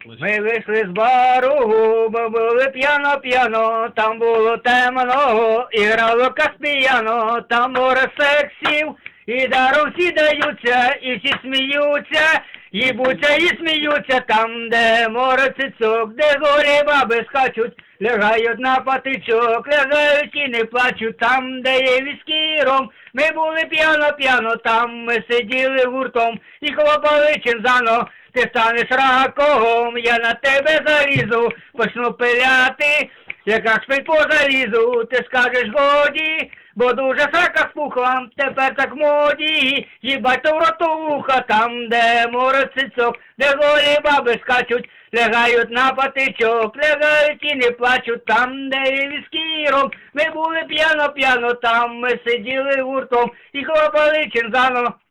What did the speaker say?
Ми вийшли з бару, ми були п'яно-п'яно, там було темно, і грало Каспіяно, там море сексів, і даром всі даються, і всі сміються, їбуться і сміються, там, де море цицьок, де голі баби скачуть, лягають на патичок, лягають і не плачуть, там, де є віскі і ром. Ми були п'яно-п'яно, там ми сиділи гуртом і хлопали чинзано. Ти станеш раком, я на тебе залізу, почну пиляти, яка шпиль по залізу. Ти скажеш годі, бо дуже срака спухла, тепер так моді, їбать то в ротуха, там, де море цицьок, де голі баби скачуть, лягають на патичок, лягають і не плачуть, там, де є віскі ром. Ми були п'яно-п'яно, там ми сиділи гуртом і хлопали чинзано.